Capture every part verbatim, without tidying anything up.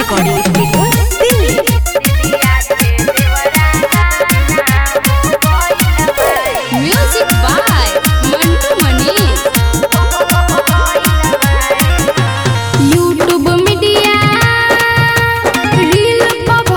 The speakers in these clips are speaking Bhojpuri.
Recording studio Delhi. Music by Mantu Manish. YouTube media reel पर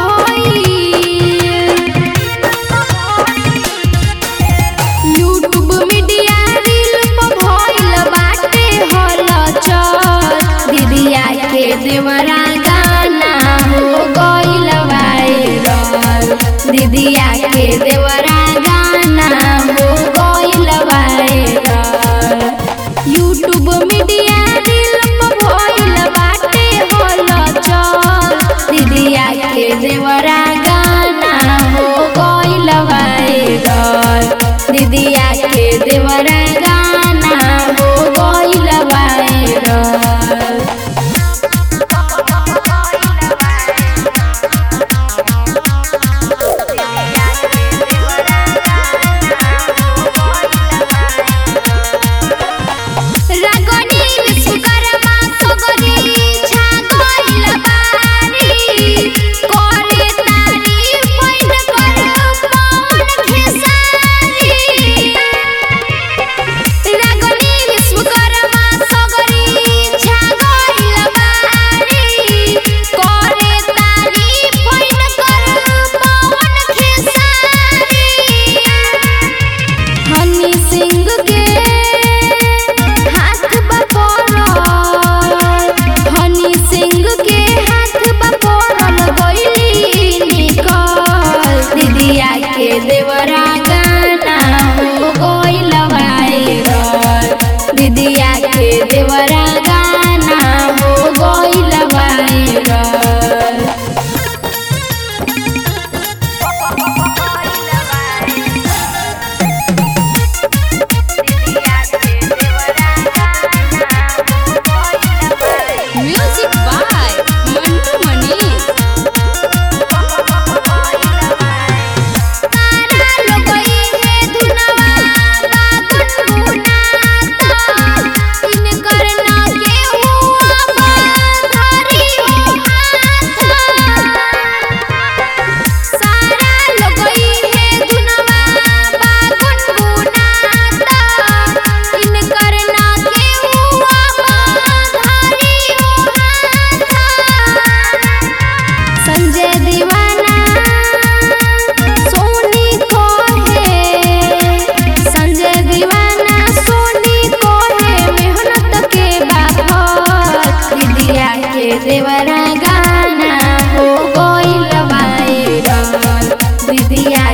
यूट्यूब मीडिया रील पर भइल बाटे हलचल। दीदिया के देवरा गाना हो गइल वायरल। दीदिया के देवरा गाना हो गइल वायरल। यूट्यूब मीडिया रील पर भइल बाटे हलचल। दीदिया के देवरा गाना हो गइल वायरल। दीदिया के देवरा गाना हो गइल वायरल। देवरा गाना हो गइल वायरल। दीदिया के देवरा गाना हो गइल viral. Music by Mantu Manish. Sanjay Deewana Soni को है। संजय दीवाना सोनी को है मेहनत के बाबत। दीदिया के देवरा गाना हो गइल वायरल। दीदिया